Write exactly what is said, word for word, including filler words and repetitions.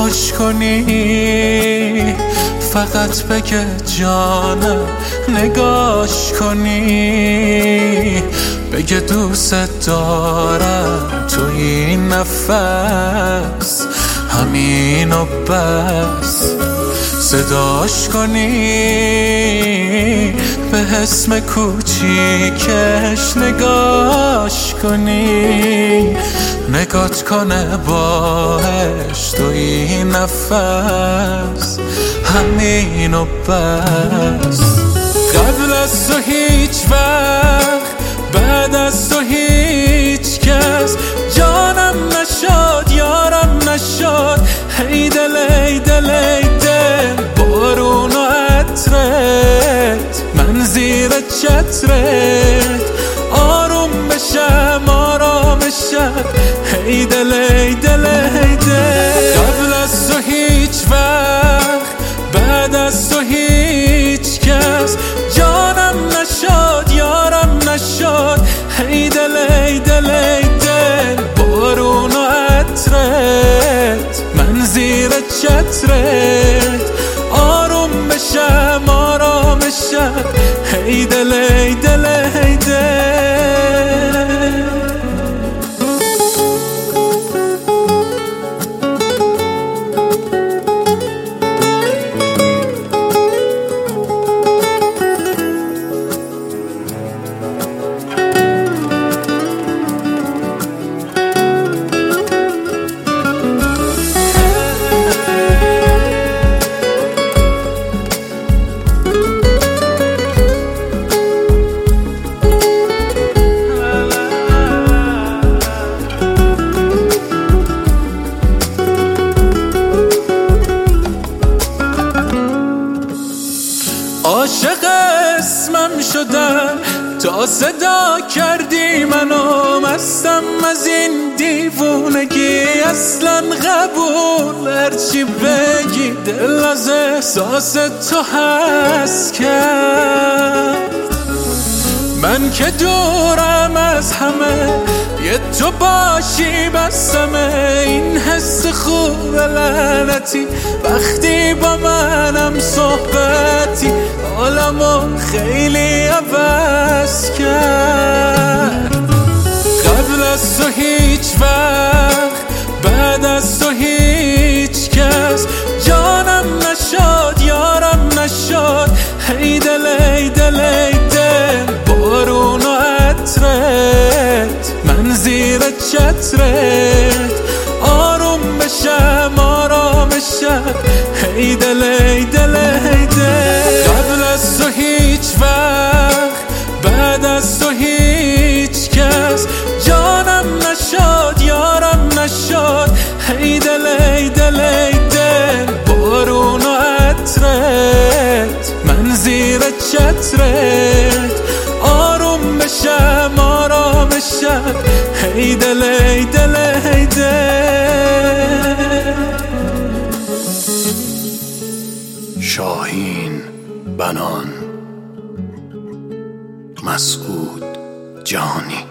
خوش کنی، فقط بگه جانم نگاش کنی، بگه دوست دارم تو این نفس، همین و بس. صداش کنی، به اسم کوچیکش نگاش کنی، نگات کنه باش تو این نفس، همین و بس. قبل از تو هیچ وقت، بعد از تو هیچ کس جانم نشد، یارم نشد. هی دل ای دل ای دل، بارون و عطرت، من زیر چترت آروم بشم آرامشم. هی دل ای دل ای دل. قبل از تو هیچ وقت، بعد از تو هیچ کس جانم نشد، یارم نشد. هی دل ای دل ای دل، بارون و عطرت، من زیر چترت آروم بشم آرامشم. هی دل ای دل ای دل. عاشق اسمم شدم تا صدا کردی منو، مستم از این دیوونگی اصلا قبول. هرچی بگی دل از احساس تو هست کرد. من که دورم از همه، یه تو باشی بسمه. این حس خوب لعنتی وقتی با منم صحبتی، حالمو خیلی عوض کرد. قبل از تو هیچ وقت، بعد از تو هیچ کس جانم نشد، یارم نشد. هی دل ای دل ای دل، بارون و عطرت، من زیر چترت آروم بشم آرامشم. هی دل ای دل ای دل. قبل از تو هیچ وقت، بعد از تو هیچ کس جانم نشد، یارم نشد. هی دل ای دل ای دل، بارون و عطرت، من زیر چترت آروم بشم آرامشم. هی دل ای دل ای دل. شاهین بنان، مسعود جانی.